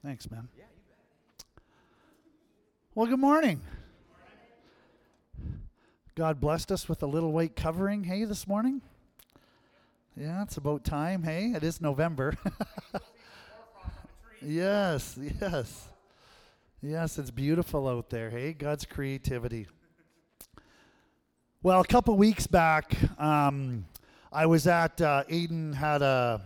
Thanks, man. Well, good morning. God blessed us with a little white covering, hey, this morning? Yeah, it's about time, hey? It is November. Yes, yes. Yes, it's beautiful out there, hey? God's creativity. Well, a couple weeks back, I was at, Aiden had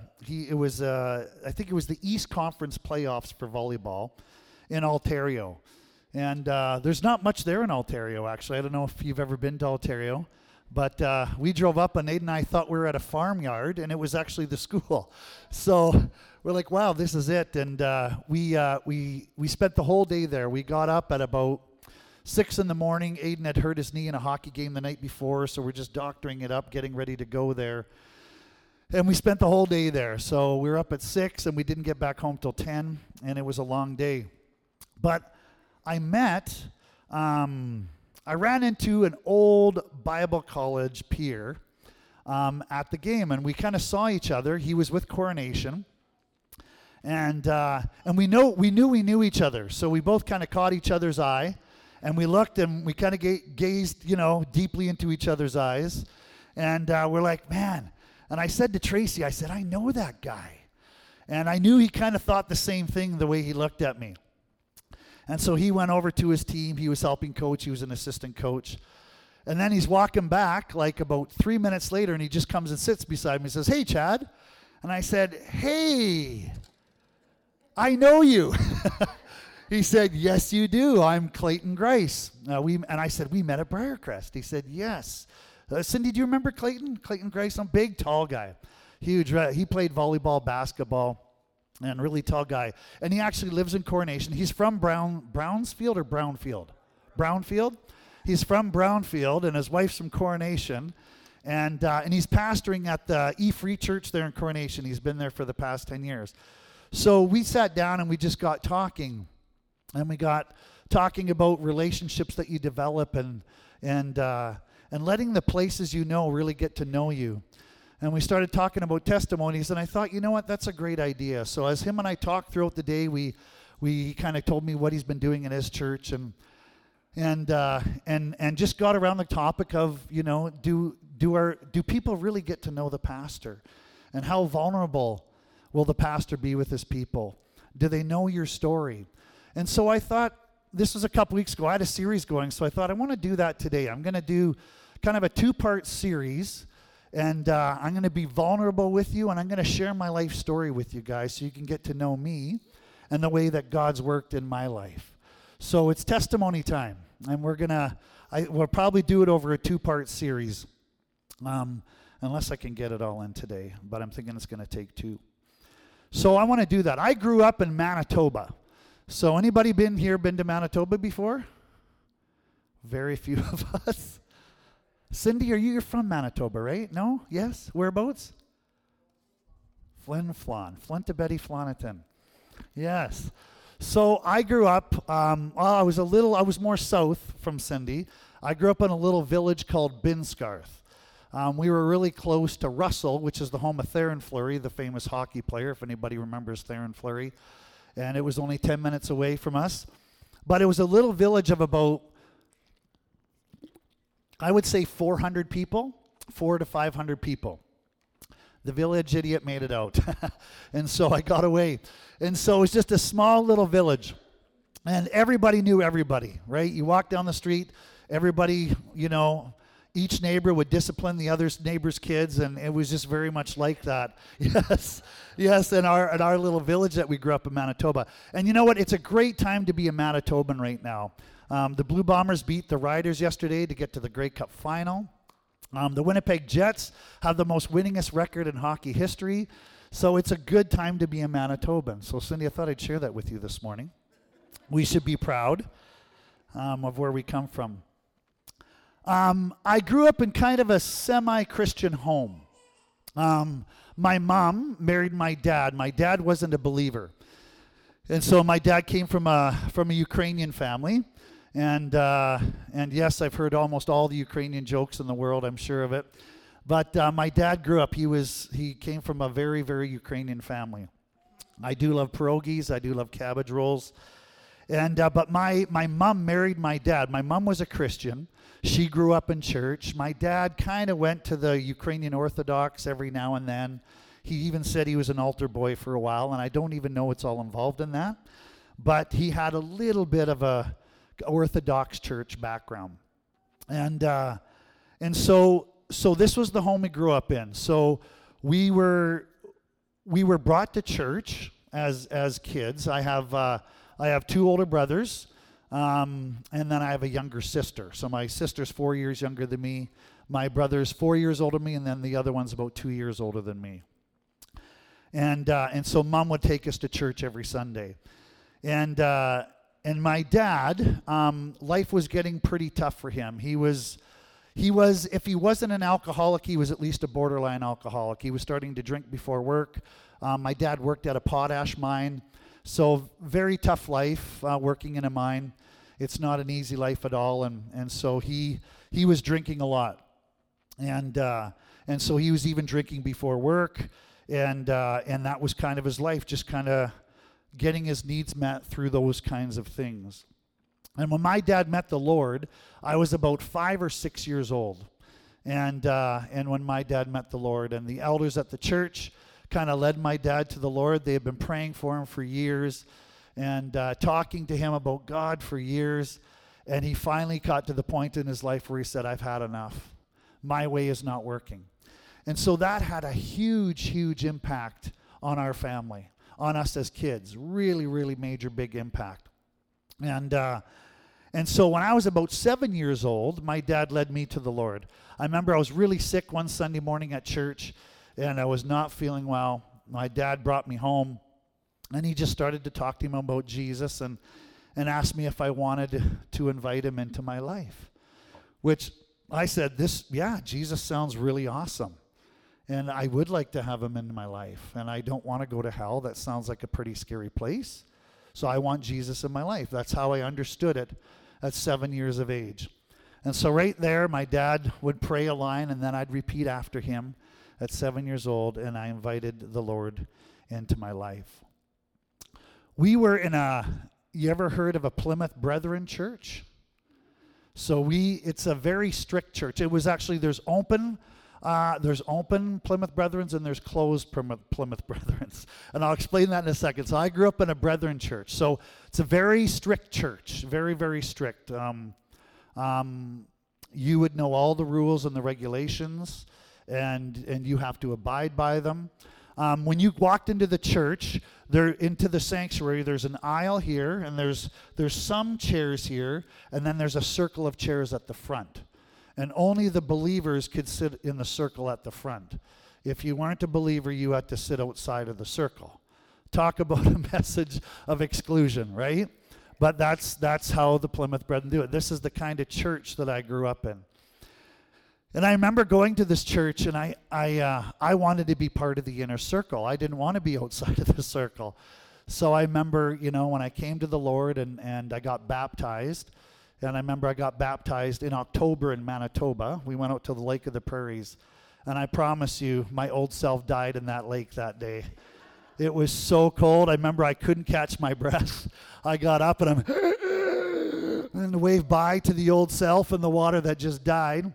I think it was the East Conference playoffs for volleyball in Ontario. And there's not much there in Ontario, actually. I don't know if you've ever been to Ontario. But we drove up, and Aiden and I thought we were at a farmyard, and it was actually the school. So we're like, wow, this is it. And we spent the whole day there. We got up at about 6 in the morning. Aiden had hurt his knee in a hockey game the night before, so we're just doctoring it up, getting ready to go there. And we spent the whole day there. So we were up at 6, and we didn't get back home till 10, and it was a long day. But I ran into an old Bible college peer at the game, and we kind of saw each other. He was with Coronation, and we knew each other. So we both kind of caught each other's eye, and we looked, and we kind of gazed, deeply into each other's eyes, and we're like, man. And I said to Tracy, I said, I know that guy, and I knew he kind of thought the same thing the way he looked at me. And so he went over to his team. He was helping coach. He was an assistant coach. And then he's walking back like about 3 minutes later, and he just comes and sits beside me and says, hey, Chad. And I said, hey, I know you. He said, yes, you do. I'm Clayton Grice. And I said, we met at Briarcrest. He said, yes. Cindy, do you remember Clayton? Clayton Grice, some big, tall guy. Huge. He played volleyball, basketball. And really tall guy. And he actually lives in Coronation. He's from Brownsfield or Brownfield? Brownfield? He's from Brownfield, and his wife's from Coronation. And he's pastoring at the E-Free Church there in Coronation. He's been there for the past 10 years. So we sat down and we just got talking. And we got talking about relationships that you develop and letting the places you know really get to know you. And we started talking about testimonies, and I thought, you know what, that's a great idea. So as him and I talked throughout the day, we kind of told me what he's been doing in his church, and just got around the topic of, do people really get to know the pastor, and how vulnerable will the pastor be with his people? Do they know your story? And so I thought, this was a couple weeks ago. I had a series going, so I thought I want to do that today. I'm going to do kind of a 2-part series. And I'm going to be vulnerable with you, and I'm going to share my life story with you guys so you can get to know me and the way that God's worked in my life. So it's testimony time, and we'll probably do it over a 2-part series, unless I can get it all in today, but I'm thinking it's going to take 2. So I want to do that. I grew up in Manitoba. So anybody been to Manitoba before? Very few of us. Cindy, you're from Manitoba, right? No? Yes? Whereabouts? Flin Flon. Flintibetty Floniton. Yes. So I grew up, I was more south from Cindy. I grew up in a little village called Binscarth. We were really close to Russell, which is the home of Theron Fleury, the famous hockey player, if anybody remembers Theron Fleury. And it was only 10 minutes away from us. But it was a little village of about, I would say 400 people, 400 to 500 people. The village idiot made it out. And so I got away. And so it was just a small little village. And everybody knew everybody, right? You walk down the street, everybody, each neighbor would discipline the other neighbor's kids, and it was just very much like that. Yes, in our little village that we grew up in Manitoba. And you know what? It's a great time to be a Manitoban right now. The Blue Bombers beat the Riders yesterday to get to the Grey Cup final. The Winnipeg Jets have the most winningest record in hockey history. So it's a good time to be a Manitoban. So Cindy, I thought I'd share that with you this morning. We should be proud of where we come from. I grew up in kind of a semi-Christian home. My mom married my dad. My dad wasn't a believer. And so my dad came from a Ukrainian family. And yes, I've heard almost all the Ukrainian jokes in the world, I'm sure of it. But my dad grew up, he came from a very, very Ukrainian family. I do love pierogies. I do love cabbage rolls. And but my mom married my dad. My mom was a Christian. She grew up in church. My dad kind of went to the Ukrainian Orthodox every now and then. He even said he was an altar boy for a while, and I don't even know what's all involved in that. But he had a little bit of a Orthodox church background. And so this was the home we grew up in. So we were brought to church as kids. I have two older brothers, and then I have a younger sister. So my sister's 4 years younger than me. My brother's 4 years older than me, and then the other one's about 2 years older than me. And so Mom would take us to church every Sunday. And my dad, life was getting pretty tough for him. He was, if he wasn't an alcoholic, he was at least a borderline alcoholic. He was starting to drink before work. My dad worked at a potash mine. So very tough life, working in a mine. It's not an easy life at all. And so he was drinking a lot. And so he was even drinking before work. And that was kind of his life, just kind of getting his needs met through those kinds of things. And when my dad met the Lord, I was about 5 or 6 years old. And when my dad met the Lord, and the elders at the church kind of led my dad to the Lord. They had been praying for him for years and talking to him about God for years. And he finally got to the point in his life where he said, I've had enough. My way is not working. And so that had a huge, huge impact on our family, on us as kids. Really, really major, big impact. And so when I was about 7 years old, my dad led me to the Lord. I remember I was really sick one Sunday morning at church, and I was not feeling well. My dad brought me home, and he just started to talk to him about Jesus and asked me if I wanted to invite him into my life, which I said, Jesus sounds really awesome. And I would like to have him in my life. And I don't want to go to hell. That sounds like a pretty scary place. So I want Jesus in my life. That's how I understood it at 7 years of age. And so right there, my dad would pray a line, and then I'd repeat after him at 7 years old, and I invited the Lord into my life. We were in you ever heard of a Plymouth Brethren church? So it's a very strict church. It was actually, there's open Plymouth Brethrens and there's closed Plymouth Brethrens. And I'll explain that in a second. So I grew up in a Brethren church. So it's a very strict church, very, very strict. You would know all the rules and the regulations, and you have to abide by them. When you walked into the church, into the sanctuary, there's an aisle here, and there's some chairs here, and then there's a circle of chairs at the front. And only the believers could sit in the circle at the front. If you weren't a believer, you had to sit outside of the circle. Talk about a message of exclusion, right? But that's how the Plymouth Brethren do it. This is the kind of church that I grew up in. And I remember going to this church, and I wanted to be part of the inner circle. I didn't want to be outside of the circle. So I remember, when I came to the Lord and I got baptized, and I remember I got baptized in October in Manitoba. We went out to the Lake of the Prairies, and I promise you, my old self died in that lake that day. It was so cold. I remember I couldn't catch my breath. I got up and and waved bye to the old self in the water that just died.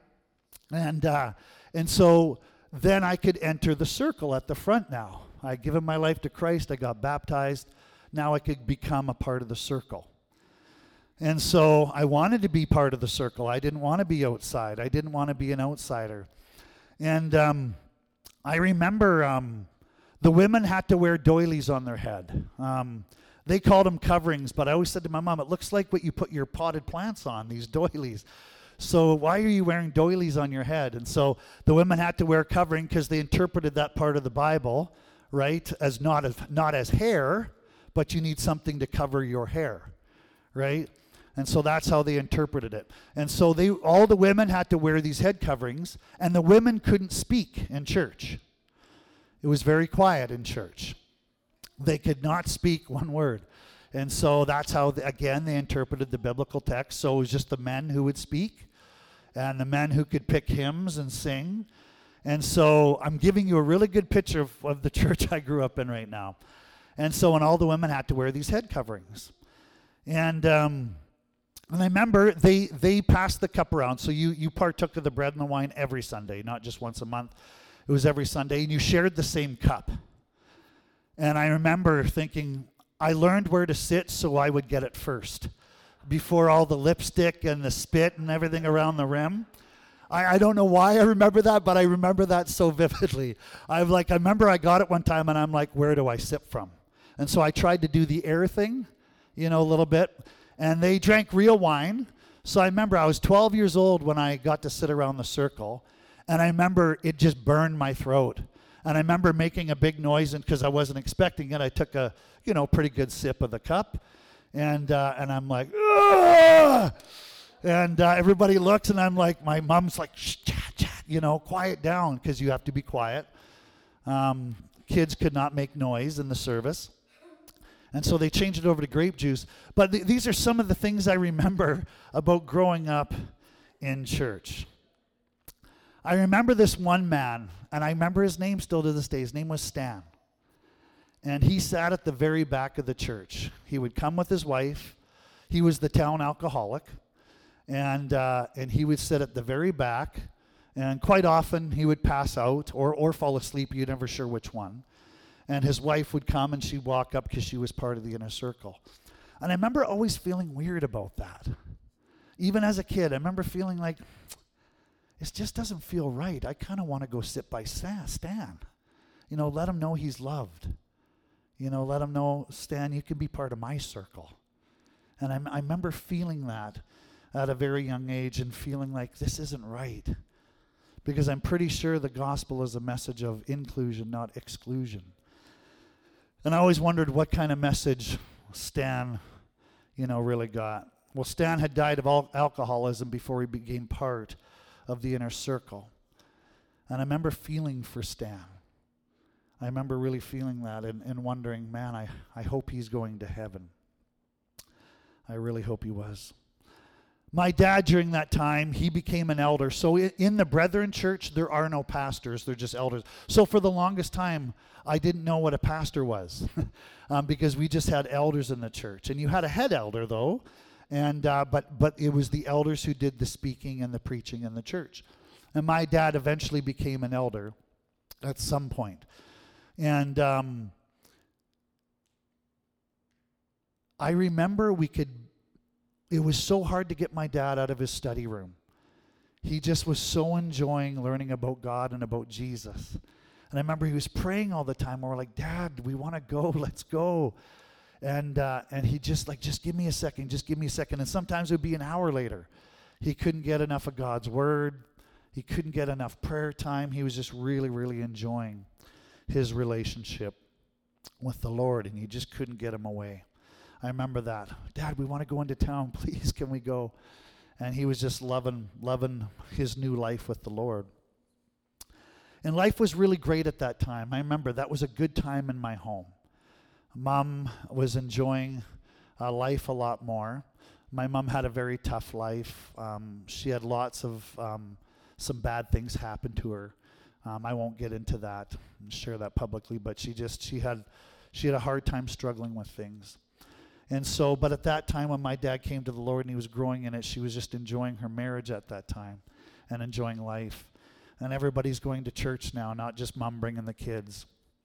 And so then I could enter the circle at the front now. I'd given my life to Christ. I got baptized. Now I could become a part of the circle. And so I wanted to be part of the circle. I didn't want to be outside. I didn't want to be an outsider. And I remember the women had to wear doilies on their head. They called them coverings, but I always said to my mom, it looks like what you put your potted plants on, these doilies. So why are you wearing doilies on your head? And so the women had to wear covering because they interpreted that part of the Bible, right, as not as hair, but you need something to cover your hair, right? And so that's how they interpreted it. And so all the women had to wear these head coverings, and the women couldn't speak in church. It was very quiet in church. They could not speak one word. And so that's how, again, they interpreted the biblical text. So it was just the men who would speak and the men who could pick hymns and sing. And so I'm giving you a really good picture of the church I grew up in right now. And all the women had to wear these head coverings. And I remember they passed the cup around. So you partook of the bread and the wine every Sunday, not just once a month. It was every Sunday, and you shared the same cup. And I remember thinking, I learned where to sit so I would get it first, before all the lipstick and the spit and everything around the rim. I don't know why I remember that, but I remember that so vividly. I remember I got it one time, and I'm like, where do I sip from? And so I tried to do the air thing, a little bit. And they drank real wine. So I remember I was 12 years old when I got to sit around the circle. And I remember it just burned my throat. And I remember making a big noise, and because I wasn't expecting it, I took a, pretty good sip of the cup. And I'm like, ugh! And everybody looks, and I'm like, my mom's like, shh, chat, chat, quiet down, because you have to be quiet. Kids could not make noise in the service. And so they changed it over to grape juice. But these are some of the things I remember about growing up in church. I remember this one man, and I remember his name still to this day. His name was Stan. And he sat at the very back of the church. He would come with his wife. He was the town alcoholic. And he would sit at the very back. And quite often he would pass out or fall asleep. You're never sure which one. And his wife would come, and she'd walk up because she was part of the inner circle. And I remember always feeling weird about that. Even as a kid, I remember feeling like, it just doesn't feel right. I kind of want to go sit by Stan. Let him know he's loved. Let him know, Stan, you can be part of my circle. And I remember feeling that at a very young age, and feeling like this isn't right. Because I'm pretty sure the gospel is a message of inclusion, not exclusion. And I always wondered what kind of message Stan, really got. Well, Stan had died of alcoholism before he became part of the inner circle. And I remember feeling for Stan. I remember really feeling that and wondering, man, I hope he's going to heaven. I really hope he was. My dad, during that time, he became an elder. So in the Brethren Church, there are no pastors. They're just elders. So for the longest time, I didn't know what a pastor was because we just had elders in the church. And you had a head elder, though, and but it was the elders who did the speaking and the preaching in the church. And my dad eventually became an elder at some point. And I remember it was so hard to get my dad out of his study room. He just was so enjoying learning about God and about Jesus. And I remember he was praying all the time. We're like, Dad, we want to go. Let's go. And he just give me a second. Just give me a second. And sometimes it would be an hour later. He couldn't get enough of God's word. He couldn't get enough prayer time. He was just really, really enjoying his relationship with the Lord. And you just couldn't get him away. I remember that. Dad, we want to go into town. Please, can we go? And he was just loving his new life with the Lord. And life was really great at that time. I remember that was a good time in my home. Mom was enjoying life a lot more. My mom had a very tough life. She had lots of some bad things happen to her. I won't get into that and share that publicly, but she had a hard time struggling with things. And so, but at that time when my dad came to the Lord and he was growing in it, she was just enjoying her marriage at that time and enjoying life. And everybody's going to church now, not just mom bringing the kids.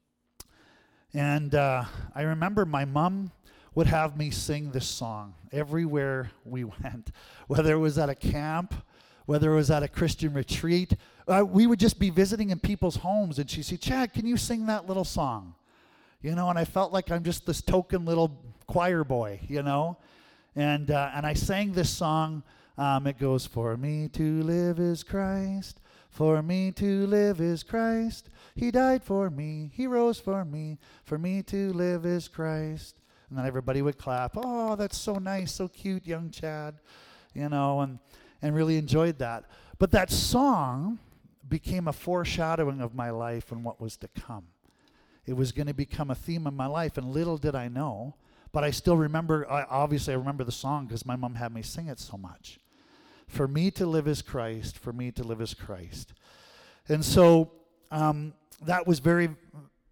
And I remember my mom would have me sing this song everywhere we went, whether it was at a camp, whether it was at a Christian retreat. We would just be visiting in people's homes, and she'd say, Chad, can you sing that little song? And I felt like I'm just this token little choir boy, And I sang this song. It goes, for me to live is Christ. For me to live is Christ. He died for me. He rose for me. For me to live is Christ. And then everybody would clap. Oh, that's so nice, so cute, young Chad. And really enjoyed that. But that song became a foreshadowing of my life and what was to come. It was going to become a theme of my life, and little did I know. But I still remember, obviously I remember the song because my mom had me sing it so much. For me to live is Christ, for me to live is Christ. And so that was very,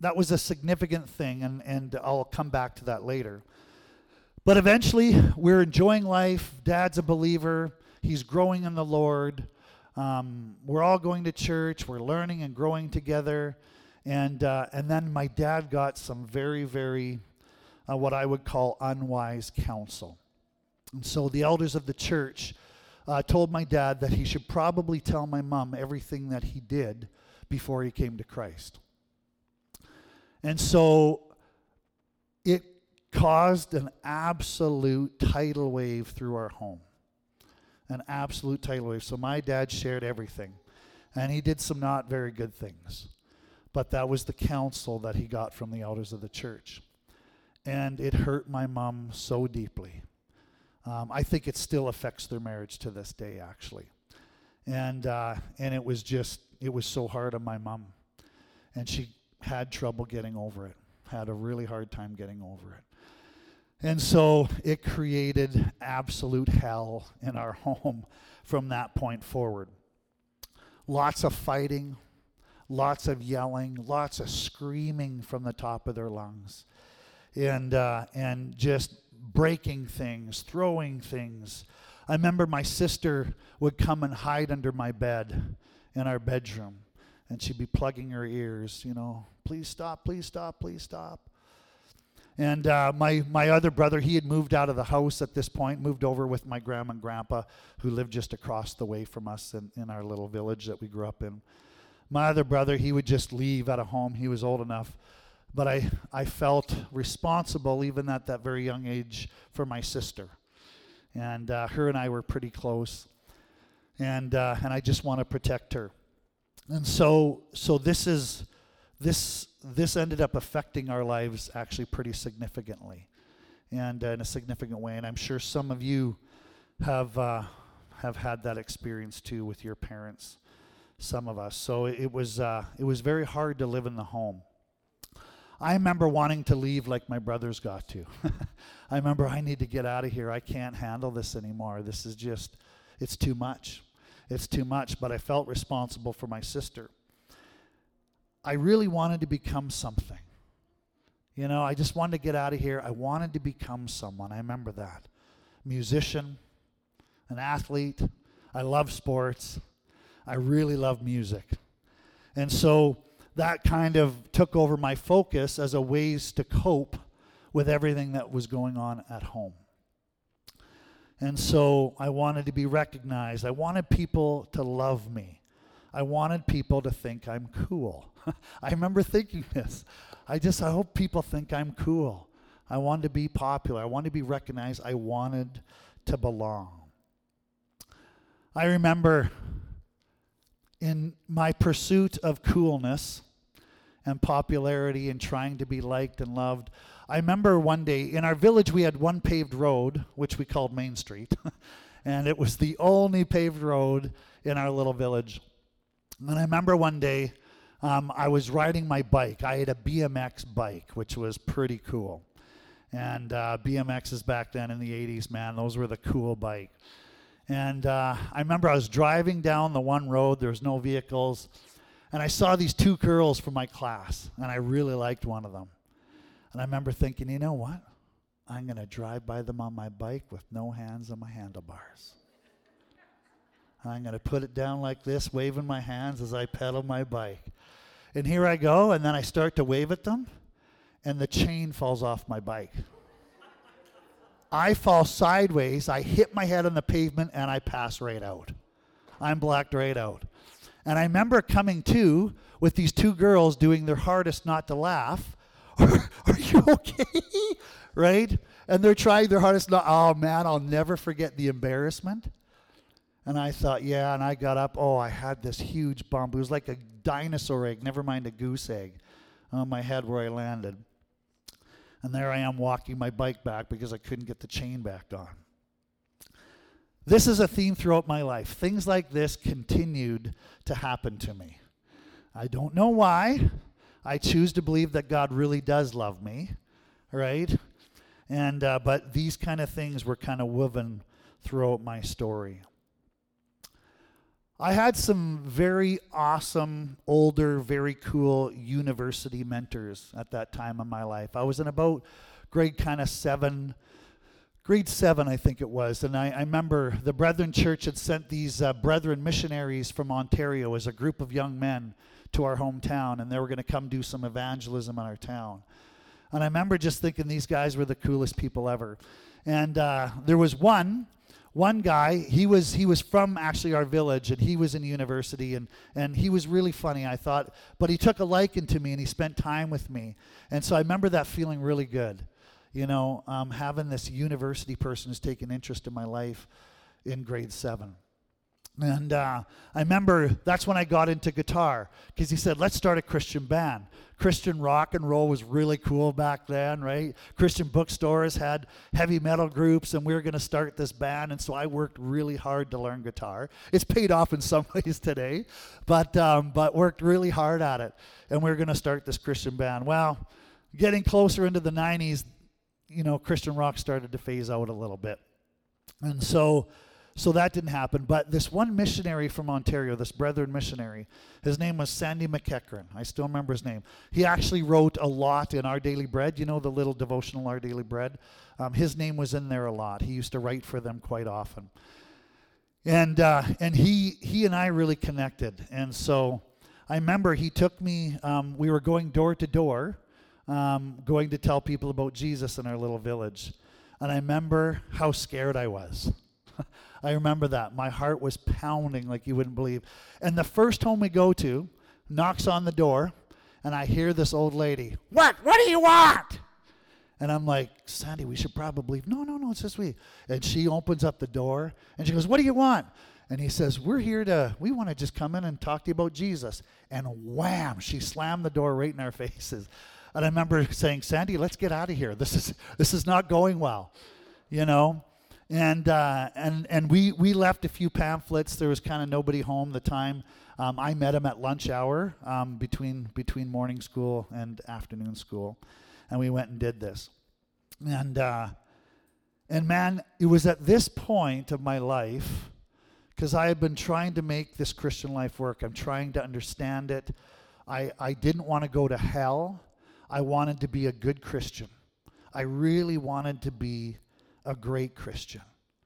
that was a significant thing, and I'll come back to that later. But eventually, we're enjoying life. Dad's a believer. He's growing in the Lord. We're all going to church. We're learning and growing together. And then my dad got some very, very, what I would call unwise counsel. And so the elders of the church told my dad that he should probably tell my mom everything that he did before he came to Christ. And so it caused an absolute tidal wave through our home. An absolute tidal wave. So my dad shared everything. And he did some not very good things. But that was the counsel that he got from the elders of the church. And it hurt my mom so deeply. I think it still affects their marriage to this day, actually. And it was so hard on my mom. And she had trouble getting over it. Had a really hard time getting over it. And so it created absolute hell in our home from that point forward. Lots of fighting, lots of yelling, lots of screaming from the top of their lungs, and just breaking things, throwing things. I remember my sister would come and hide under my bed in our bedroom, and she'd be plugging her ears, please stop, please stop, please stop. And my other brother, he had moved out of the house at this point, moved over with my grandma and grandpa, who lived just across the way from us in our little village that we grew up in. My other brother, he would just leave out of home. He was old enough. But I felt responsible, even at that very young age, for my sister. And her and I were pretty close. And I just want to protect her. And so this ended up affecting our lives actually pretty significantly, and in a significant way. And I'm sure some of you have had that experience too with your parents. Some of us. So it was very hard to live in the home. I remember wanting to leave like my brothers got to. I remember, I need to get out of here. I can't handle this anymore. This is just, it's too much. It's too much. But I felt responsible for my sister. I really wanted to become something. I just wanted to get out of here. I wanted to become someone. I remember that. Musician, an athlete. I love sports. I really love music. And so that kind of took over my focus as a ways to cope with everything that was going on at home. And so I wanted to be recognized. I wanted people to love me. I wanted people to think I'm cool. I remember thinking this. I hope people think I'm cool. I wanted to be popular. I wanted to be recognized. I wanted to belong. I remember in my pursuit of coolness and popularity and trying to be liked and loved, I remember one day in our village we had one paved road, which we called Main Street, and it was the only paved road in our little village. And I remember one day I was riding my bike. I had a BMX bike, which was pretty cool. And BMXs back then in the 80s, man, those were the cool bike. And I remember I was driving down the one road. There was no vehicles. And I saw these two girls from my class, and I really liked one of them. And I remember thinking, you know what? I'm going to drive by them on my bike with no hands on my handlebars. I'm going to put it down like this, waving my hands as I pedal my bike. And here I go, and then I start to wave at them, and the chain falls off my bike. I fall sideways, I hit my head on the pavement, and I pass right out. I'm blacked right out. And I remember coming to with these two girls doing their hardest not to laugh. Are you okay? Right? And they're trying their hardest not, oh man, I'll never forget the embarrassment. And I thought, yeah, and I got up. Oh, I had this huge bump. It was like a dinosaur egg, never mind a goose egg, on my head where I landed. And there I am walking my bike back because I couldn't get the chain back on. This is a theme throughout my life. Things like this continued to happen to me. I don't know why. I choose to believe that God really does love me, right? And but these kind of things were kind of woven throughout my story. I had some very awesome, older, very cool university mentors at that time in my life. I was in about grade 7, I think it was, and I remember the Brethren Church had sent these Brethren missionaries from Ontario as a group of young men to our hometown, and they were going to come do some evangelism in our town. And I remember just thinking these guys were the coolest people ever. And there was one guy, he was from actually our village, and he was in university, and he was really funny, I thought, but he took a liking to me, and he spent time with me. And so I remember that feeling really good, having this university person who's taken interest in my life in grade 7. And I remember that's when I got into guitar, because he said, let's start a Christian band. Christian rock and roll was really cool back then, right? Christian bookstores had heavy metal groups, and we were going to start this band. And so I worked really hard to learn guitar. It's paid off in some ways today, but worked really hard at it. And we were going to start this Christian band. Well, getting closer into the 90s, Christian rock started to phase out a little bit. And so that didn't happen. But this one missionary from Ontario, this Brethren missionary, his name was Sandy McEachran. I still remember his name. He actually wrote a lot in Our Daily Bread, the little devotional Our Daily Bread. His name was in there a lot. He used to write for them quite often. And he and I really connected. And so I remember he took me, we were going door to door, going to tell people about Jesus in our little village. And I remember how scared I was. I remember that. My heart was pounding like you wouldn't believe. And the first home we go to, knocks on the door, and I hear this old lady, What do you want? And I'm like, Sandy, we should probably leave. No, it's just we. And she opens up the door, and she goes, what do you want? And he says, we want to just come in and talk to you about Jesus. And wham, she slammed the door right in our faces. And I remember saying, Sandy, let's get out of here. This is not going well, And we left a few pamphlets. There was kind of nobody home the time. I met him at lunch hour between morning school and afternoon school, and we went and did this. And man, it was at this point of my life, because I had been trying to make this Christian life work. I'm trying to understand it. I didn't want to go to hell. I wanted to be a good Christian. I really wanted to be a great Christian.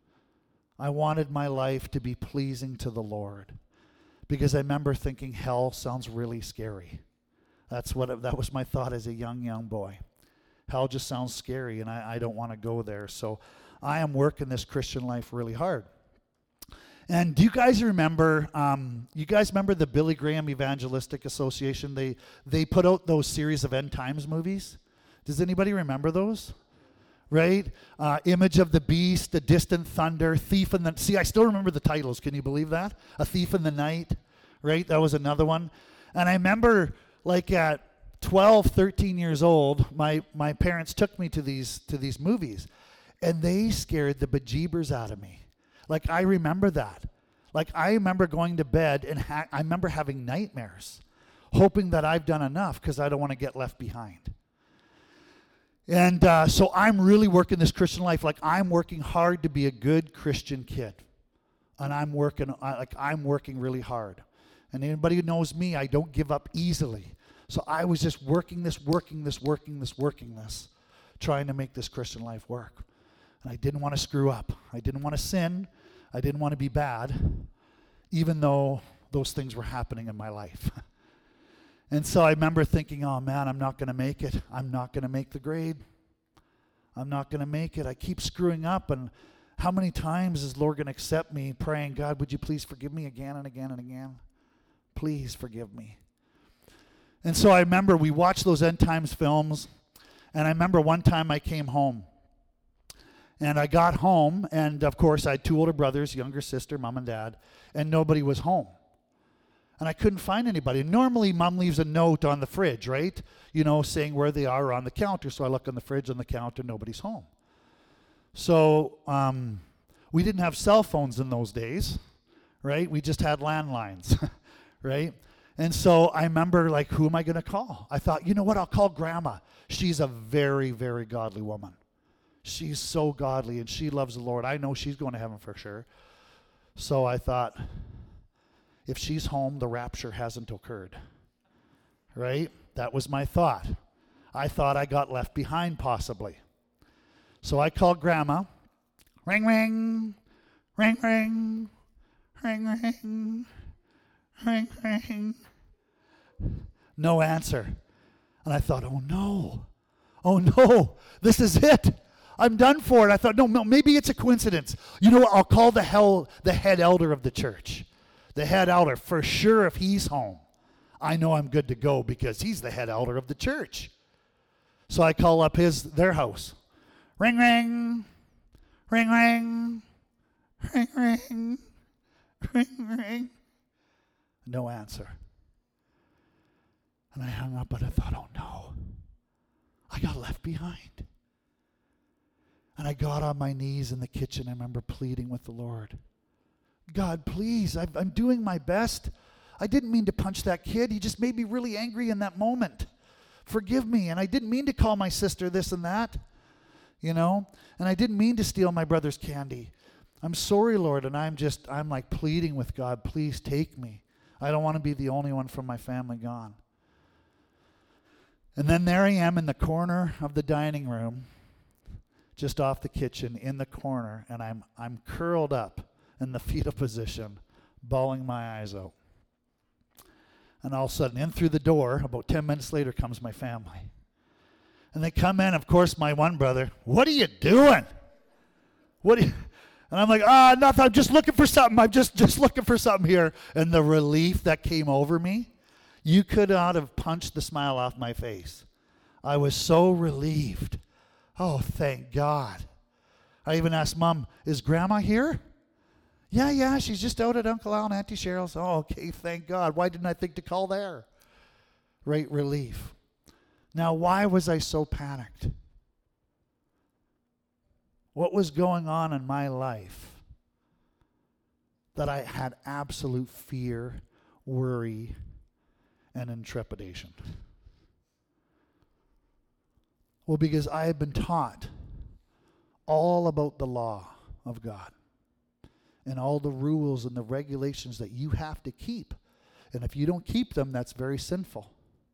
I wanted my life to be pleasing to the Lord, because I remember thinking hell sounds really scary. That was my thought as a young boy. Hell just sounds scary, and I don't want to go there. So I am working this Christian life really hard. And do you guys remember? The Billy Graham Evangelistic Association? They put out those series of end times movies. Does anybody remember those? Right? Image of the Beast, The Distant Thunder, Thief in the... See, I still remember the titles. Can you believe that? A Thief in the Night, right? That was another one. And I remember, like at 12, 13 years old, my parents took me to these movies, and they scared the bejeebers out of me. Like, I remember that. Like, I remember going to bed, and I remember having nightmares, hoping that I've done enough because I don't want to get left behind. And so I'm really working this Christian life. Like, I'm working hard to be a good Christian kid. And I'm working really hard. And anybody who knows me, I don't give up easily. So I was just working this, trying to make this Christian life work. And I didn't want to screw up. I didn't want to sin. I didn't want to be bad, even though those things were happening in my life. And so I remember thinking, oh man, I'm not going to make it. I'm not going to make the grade. I'm not going to make it. I keep screwing up. And how many times is the Lord going to accept me praying, God, would you please forgive me again and again and again? Please forgive me. And so I remember we watched those end times films. And I remember one time I came home. And I got home, and of course I had two older brothers, younger sister, mom and dad, and nobody was home. And I couldn't find anybody. Normally, Mom leaves a note on the fridge, right? Saying where they are on the counter. So I look on the fridge, on the counter, nobody's home. So we didn't have cell phones in those days, right? We just had landlines, right? And so I remember, like, who am I going to call? I thought, you know what? I'll call Grandma. She's a very, very godly woman. She's so godly, and she loves the Lord. I know she's going to heaven for sure. So I thought, if she's home, the rapture hasn't occurred. Right? That was my thought. I thought I got left behind possibly. So I called Grandma. Ring, ring, ring, ring, ring, ring, ring, ring. No answer. And I thought, oh no, this is it. I'm done for it. I thought, no, maybe it's a coincidence. You know what? I'll call the head elder of the church. The head elder, for sure, if he's home, I know I'm good to go because he's the head elder of the church. So I call up their house. Ring, ring, ring, ring, ring, ring, ring, ring. No answer. And I hung up and I thought, oh no, I got left behind. And I got on my knees in the kitchen. I remember pleading with the Lord. God, please, I'm doing my best. I didn't mean to punch that kid. He just made me really angry in that moment. Forgive me. And I didn't mean to call my sister this and that, And I didn't mean to steal my brother's candy. I'm sorry, Lord. And I'm like pleading with God, please take me. I don't want to be the only one from my family gone. And then there I am in the corner of the dining room, just off the kitchen, in the corner, and I'm curled up in the fetal position, bawling my eyes out. And all of a sudden, in through the door, about 10 minutes later, comes my family. And they come in, of course, my one brother, what are you doing? And I'm like, nothing, I'm just looking for something. I'm just looking for something here. And the relief that came over me, you could not have punched the smile off my face. I was so relieved. Oh, thank God. I even asked Mom, is Grandma here? Yeah, she's just out at Uncle Al and Auntie Cheryl's. Oh, okay, thank God. Why didn't I think to call there? Great relief. Now, why was I so panicked? What was going on in my life that I had absolute fear, worry, and intrepidation? Well, because I had been taught all about the law of God and all the rules and the regulations that you have to keep. And if you don't keep them, that's very sinful.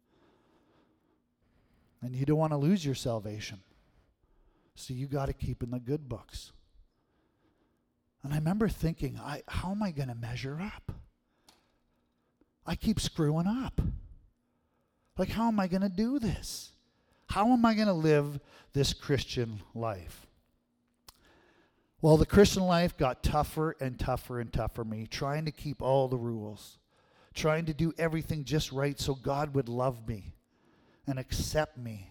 And you don't want to lose your salvation. So you got to keep in the good books. And I remember thinking, how am I going to measure up? I keep screwing up. Like, how am I going to do this? How am I going to live this Christian life? Well, the Christian life got tougher and tougher and tougher for me, trying to keep all the rules, trying to do everything just right so God would love me and accept me.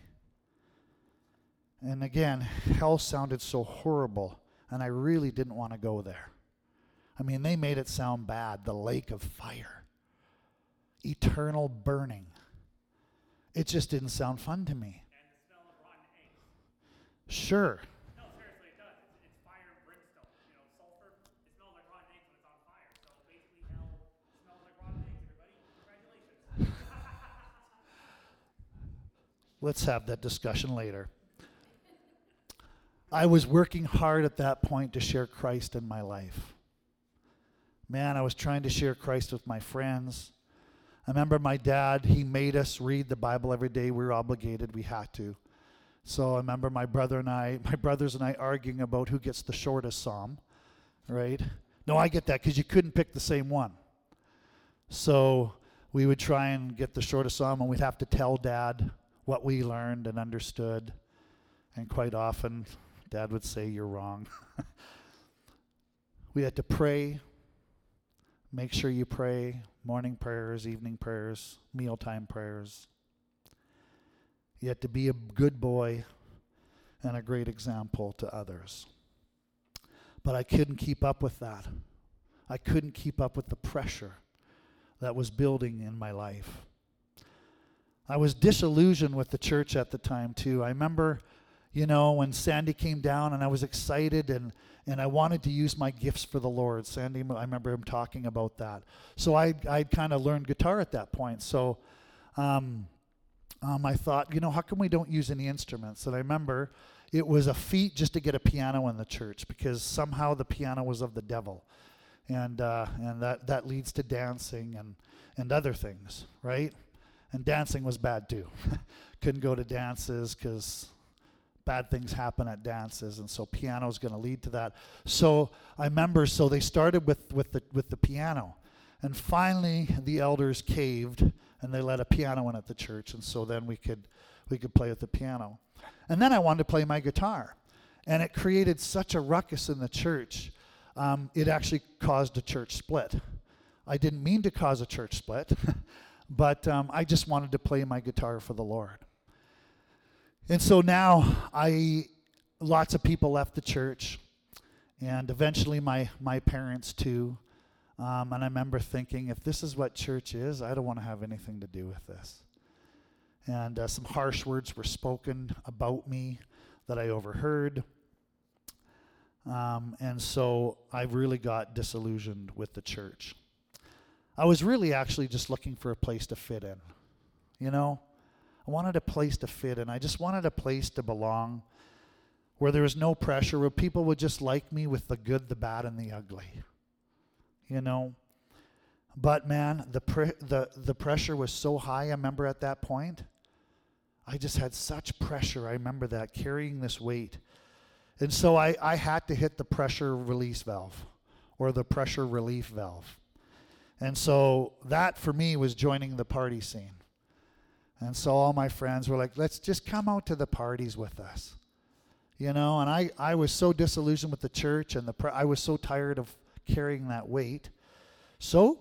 And again, hell sounded so horrible, and I really didn't want to go there. I mean, they made it sound bad, the lake of fire, eternal burning. It just didn't sound fun to me. And the smell of rotten eggs. Sure. No, seriously, it does. It's fire and brimstone. Sulfur, it smells like rotten eggs when it's on fire. So basically hell smells like rotten eggs, everybody. Congratulations. Let's have that discussion later. I was working hard at that point to share Christ in my life. Man, I was trying to share Christ with my friends. I remember my dad, he made us read the Bible every day. We were obligated, we had to. So I remember my brothers and I arguing about who gets the shortest psalm, right? No, I get that because you couldn't pick the same one. So we would try and get the shortest psalm, and we'd have to tell Dad what we learned and understood. And quite often, Dad would say, you're wrong. We had to pray. Make sure you pray. Morning prayers, evening prayers, mealtime prayers. You had to be a good boy and a great example to others. But I couldn't keep up with that. I couldn't keep up with the pressure that was building in my life. I was disillusioned with the church at the time too. I remember, when Sandy came down and I was excited and I wanted to use my gifts for the Lord. Sandy, I remember him talking about that. So I'd kind of learned guitar at that point. So I thought, how come we don't use any instruments? And I remember it was a feat just to get a piano in the church because somehow the piano was of the devil. and that leads to dancing and other things, right? And dancing was bad too. Couldn't go to dances because bad things happen at dances, and so piano is going to lead to that. So I remember, so they started with the piano, and finally the elders caved and they let a piano in at the church, and so then we could play with the piano. And then I wanted to play my guitar, and it created such a ruckus in the church. It actually caused a church split. I didn't mean to cause a church split, but I just wanted to play my guitar for the Lord. And so now lots of people left the church, and eventually my parents too. And I remember thinking, if this is what church is, I don't want to have anything to do with this. And some harsh words were spoken about me that I overheard. And so I really got disillusioned with the church. I was really actually just looking for a place to fit in, you know? I wanted a place to fit in. I just wanted a place to belong where there was no pressure, where people would just like me with the good, the bad, and the ugly, you know? But man, the pressure was so high, I remember at that point. I just had such pressure. I remember that, carrying this weight. And so I had to hit the pressure release valve, or the pressure relief valve. And so that for me was joining the party scene. And so all my friends were like, let's just come out to the parties with us. You know, and I was so disillusioned with the church, and I was so tired of carrying that weight. So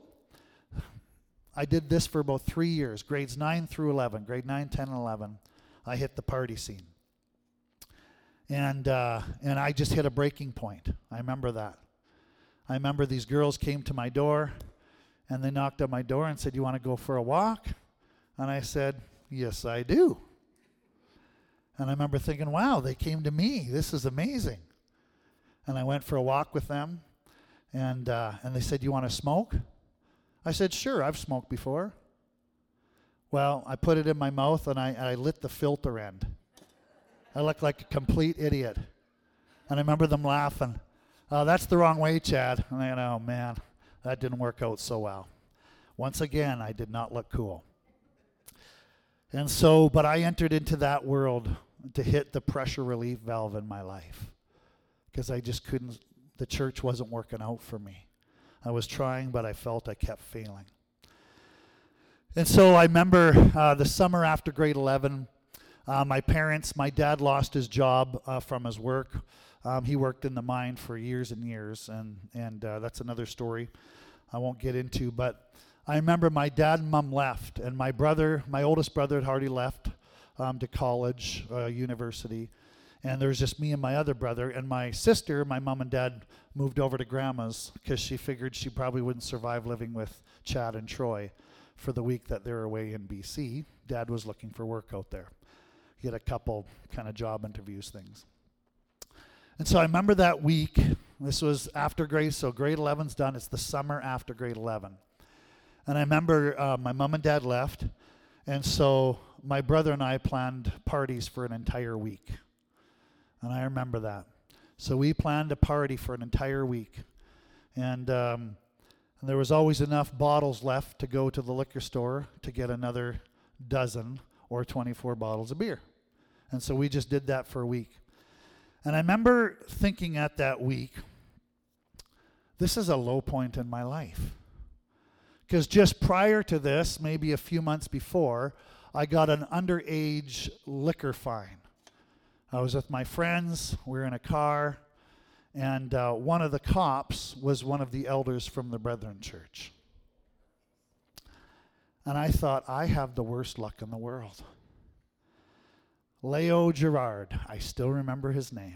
I did this for about 3 years, grades 9 through 11, grade 9, 10, and 11. I hit the party scene. And I just hit a breaking point. I remember that. I remember these girls came to my door, and they knocked on my door and said, "You want to go for a walk?" And I said, "Yes, I do." And I remember thinking, wow, they came to me. This is amazing. And I went for a walk with them, and they said, "You want to smoke?" I said, "Sure, I've smoked before." Well, I put it in my mouth, and I lit the filter end. I looked like a complete idiot. And I remember them laughing. "Oh, that's the wrong way, Chad." And I go, "Oh, man, that didn't work out so well." Once again, I did not look cool. And so, but I entered into that world to hit the pressure relief valve in my life, because I just couldn't, the church wasn't working out for me. I was trying, but I felt I kept failing. And so I remember the summer after grade 11, my dad lost his job from his work. He worked in the mine for years and years, and that's another story I won't get into. But I remember my dad and mom left, and my oldest brother had already left to college, university, and there was just me and my other brother. And my sister, my mom and dad, moved over to grandma's because she figured she probably wouldn't survive living with Chad and Troy for the week that they were away in BC. Dad was looking for work out there. He had a couple kind of job interviews things. And so I remember that week. This was after grade, so grade 11's done. It's the summer after grade 11. And I remember my mom and dad left, and so my brother and I planned parties for an entire week. And I remember that. So we planned a party for an entire week. And there was always enough bottles left to go to the liquor store to get another dozen or 24 bottles of beer. And so we just did that for a week. And I remember thinking at that week, this is a low point in my life. Because just prior to this, maybe a few months before, I got an underage liquor fine. I was with my friends, we were in a car, and one of the cops was one of the elders from the Brethren Church. And I thought, I have the worst luck in the world. Leo Gerard, I still remember his name.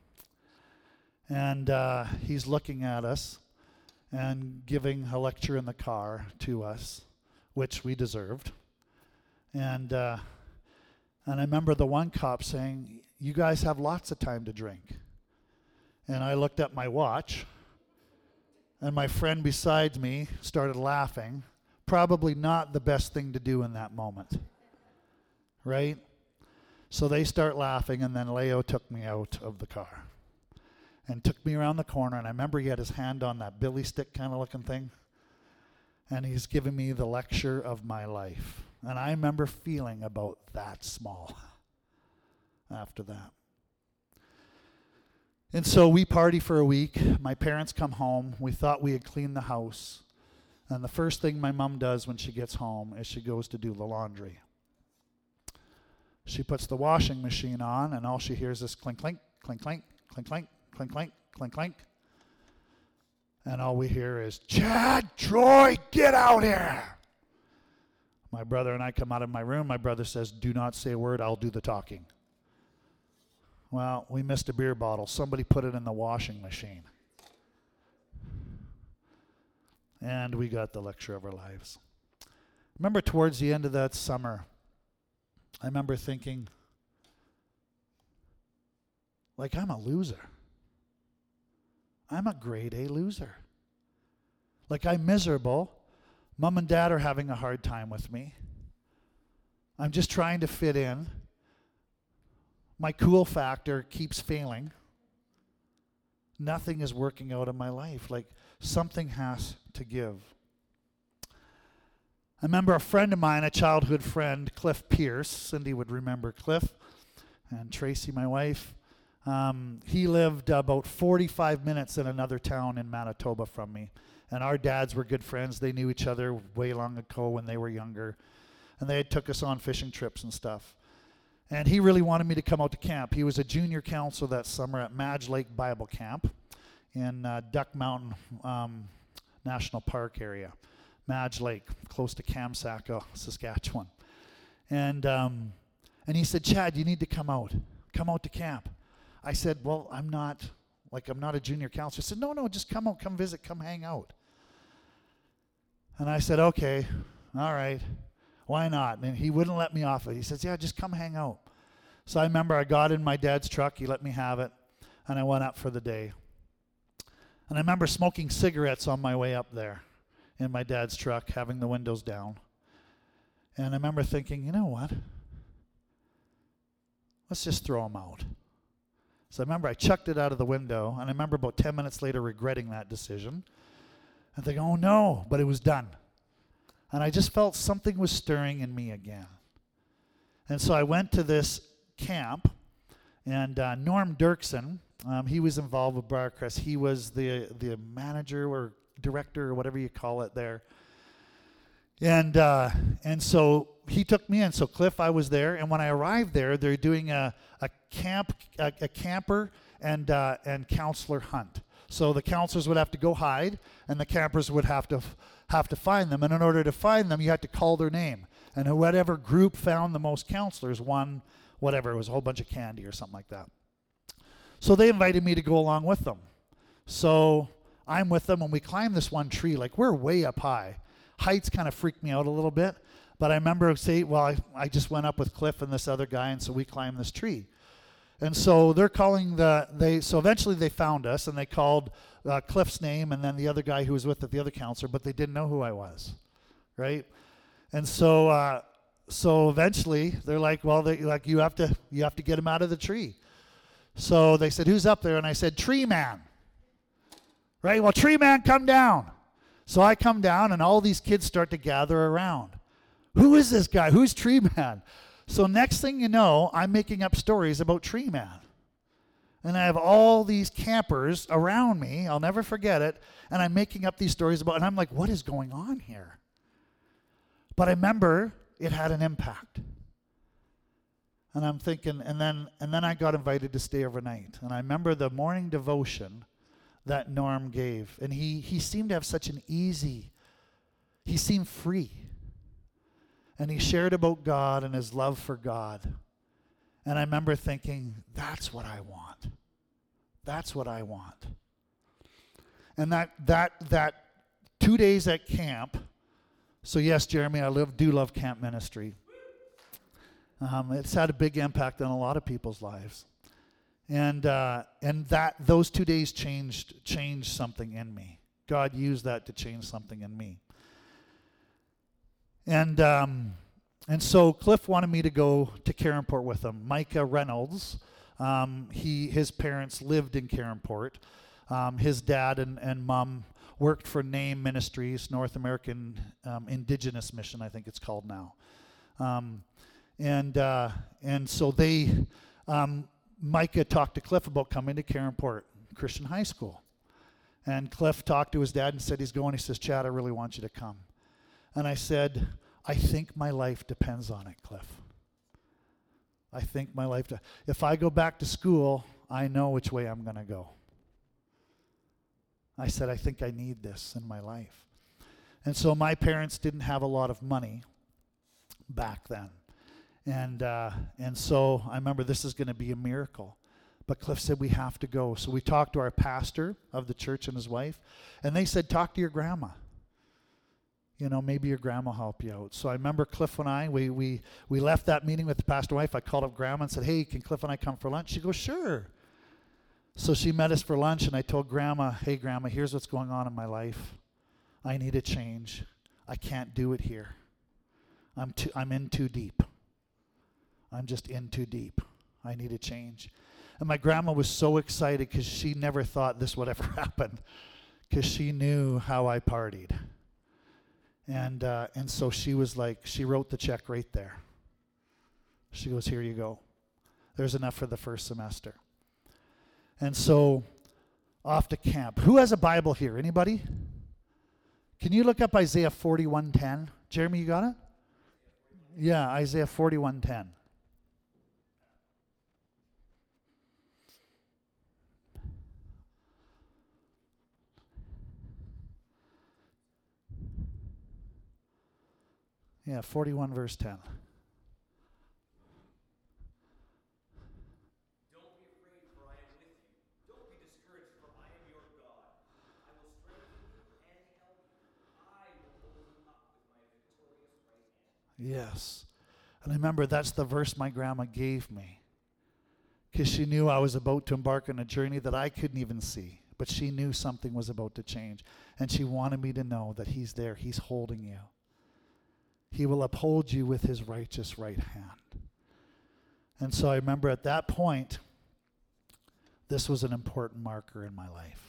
And he's looking at us and giving a lecture in the car to us, which we deserved. And I remember the one cop saying, "You guys have lots of time to drink." And I looked at my watch, and my friend beside me started laughing. Probably not the best thing to do in that moment, right? So they start laughing, and then Leo took me out of the car. and took me around the corner. And I remember he had his hand on that billy stick kind of looking thing. And he's giving me the lecture of my life. And I remember feeling about that small after that. And so we party for a week. My parents come home. We thought we had cleaned the house. And the first thing my mom does when she gets home is she goes to do the laundry. She puts the washing machine on, and all she hears is clink, clink, clink, clink, clink, clink, clink, clink, clink, clink. And all we hear is, Chad, Troy, get out here. My brother and I come out of my room. My brother says, do not say a word. I'll do the talking. Well, we missed a beer bottle. Somebody put it in the washing machine. And we got the lecture of our lives. Remember towards the end of that summer, I remember thinking, like, I'm a loser. I'm a grade A loser. Like, I'm miserable. Mom and Dad are having a hard time with me. I'm just trying to fit in. My cool factor keeps failing. Nothing is working out in my life. Like, something has to give. I remember a friend of mine, a childhood friend, Cliff Pierce. Cindy would remember Cliff. And Tracy, my wife. He lived about 45 minutes in another town in Manitoba from me. And our dads were good friends. They knew each other way long ago when they were younger. And they took us on fishing trips and stuff. And he really wanted me to come out to camp. He was a junior counselor that summer at Madge Lake Bible Camp in Duck Mountain National Park area. Madge Lake, close to Kamsack, Saskatchewan. And he said, Chad, you need to come out to camp. I said, well, I'm not a junior counselor. He said, no, just come out, come visit, come hang out. And I said, okay, all right, why not? And he wouldn't let me off it. He says, yeah, just come hang out. So I remember I got in my dad's truck, he let me have it, and I went up for the day. And I remember smoking cigarettes on my way up there in my dad's truck, having the windows down. And I remember thinking, you know what? Let's just throw them out. So I remember I chucked it out of the window, and I remember about 10 minutes later regretting that decision. And thinking, oh no, but it was done. And I just felt something was stirring in me again. And so I went to this camp, and Norm Dirksen, he was involved with Briarcrest. He was the manager or director or whatever you call it there. And so he took me in. So Cliff, I was there, and when I arrived there, they're doing a camper and counselor hunt. So the counselors would have to go hide, and the campers would have to find them. And in order to find them, you had to call their name. And whatever group found the most counselors won whatever. It was a whole bunch of candy or something like that. So they invited me to go along with them. So I'm with them, and we climb this one tree. Like, we're way up high. Heights kind of freaked me out a little bit. But I remember I just went up with Cliff and this other guy, and so we climbed this tree. And so they're calling so eventually they found us, and they called Cliff's name and then the other guy who was with it, the other counselor, but they didn't know who I was, right? And so eventually they're like, well, you have to get him out of the tree. So they said, who's up there? And I said, Tree Man. Right? Well, Tree Man, come down. So I come down, and all these kids start to gather around. Who is this guy? Who's Tree Man? So next thing you know, I'm making up stories about Tree Man. And I have all these campers around me. I'll never forget it. And I'm making up these stories and I'm like, what is going on here? But I remember it had an impact. And I'm thinking, and then I got invited to stay overnight. And I remember the morning devotion that Norm gave. And he seemed to have such he seemed free. And he shared about God and his love for God. And I remember thinking, that's what I want. That's what I want. And that 2 days at camp, so yes, Jeremy, I do love camp ministry. It's had a big impact on a lot of people's lives. And those 2 days changed something in me. God used that to change something in me. And so Cliff wanted me to go to Carenport with him. Micah Reynolds, His parents lived in Caronport. His dad and mom worked for NAME Ministries, North American Indigenous Mission, I think it's called now. And so Micah talked to Cliff about coming to Caronport Christian High School. And Cliff talked to his dad and said he's going. He says, Chad, I really want you to come. And I said, I think my life depends on it, Cliff. I think my life, if I go back to school, I know which way I'm going to go. I said, I think I need this in my life. And so my parents didn't have a lot of money back then. And so I remember this is going to be a miracle. But Cliff said, we have to go. So we talked to our pastor of the church and his wife, and they said, talk to your grandma. You know, maybe your grandma will help you out. So I remember Cliff and I, we left that meeting with the pastor wife. I called up grandma and said, hey, can Cliff and I come for lunch? She goes, sure. So she met us for lunch, and I told grandma, hey, grandma, here's what's going on in my life. I need a change. I can't do it here. I'm in too deep. I'm just in too deep. I need a change. And my grandma was so excited because she never thought this would ever happen, because she knew how I partied. And so she was like, she wrote the check right there. She goes, here you go. There's enough for the first semester. And so off to camp. Who has a Bible here? Anybody? Can you look up Isaiah 41:10? Jeremy, you got it? Yeah, Isaiah 41:10. Yeah, 41 verse 10. Don't be afraid, for I am with you. Don't be discouraged, for I am your God. I will strengthen you and help you. I will hold you up with my victorious right hand. Yes. And I remember that's the verse my grandma gave me, because she knew I was about to embark on a journey that I couldn't even see. But she knew something was about to change. And she wanted me to know that he's there. He's holding you. He will uphold you with his righteous right hand. And so I remember at that point, this was an important marker in my life.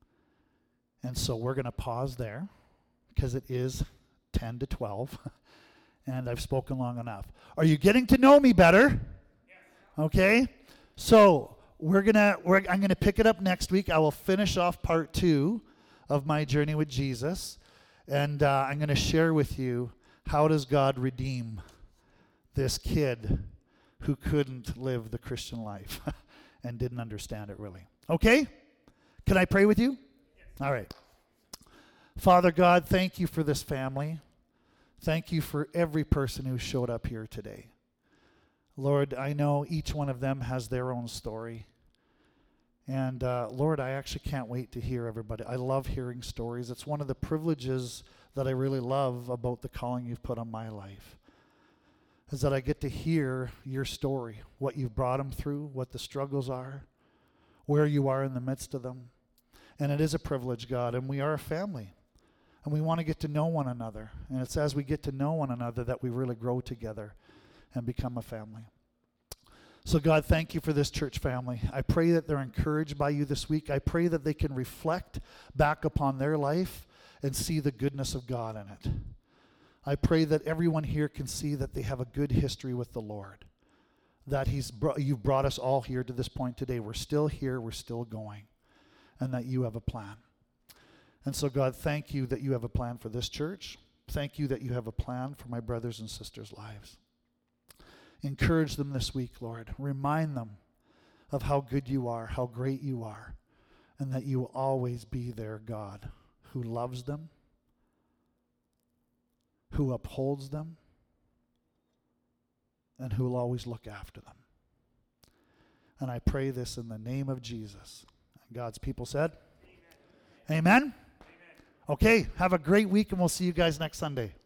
And so we're going to pause there, because it is 10 to 12, and I've spoken long enough. Are you getting to know me better? Yes. Okay. So I'm going to pick it up next week. I will finish off part 2 of my journey with Jesus, and I'm going to share with you, how does God redeem this kid who couldn't live the Christian life and didn't understand it really? Okay? Can I pray with you? Yes. All right. Father God, thank you for this family. Thank you for every person who showed up here today. Lord, I know each one of them has their own story. And Lord, I actually can't wait to hear everybody. I love hearing stories. It's one of the privileges that I really love about the calling you've put on my life, is that I get to hear your story, what you've brought them through, what the struggles are, where you are in the midst of them. And it is a privilege, God, and we are a family. And we want to get to know one another. And it's as we get to know one another that we really grow together and become a family. So God, thank you for this church family. I pray that they're encouraged by you this week. I pray that they can reflect back upon their life and see the goodness of God in it. I pray that everyone here can see that they have a good history with the Lord, that you've brought us all here to this point today. We're still here, we're still going, and that you have a plan. And so God, thank you that you have a plan for this church. Thank you that you have a plan for my brothers and sisters' lives. Encourage them this week, Lord. Remind them of how good you are, how great you are, and that you will always be their God, who loves them, who upholds them, and who will always look after them. And I pray this in the name of Jesus. God's people said, Amen. Amen? Amen. Okay, have a great week, and we'll see you guys next Sunday.